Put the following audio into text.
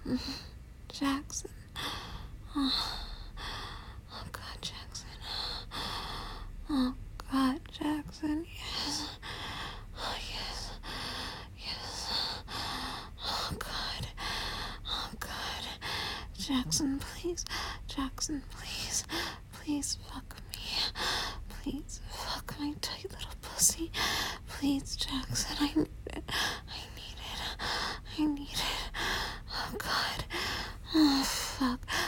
Jackson. Oh, God, Jackson. Oh, God, Jackson. Yes. Oh, yes. Yes. Oh, God. Oh, God. Jackson, please. Jackson, please. Please fuck me. Please fuck my tight little pussy. Please, Jackson. I need it. I need it. I need it. Oh, God. Oh, fuck.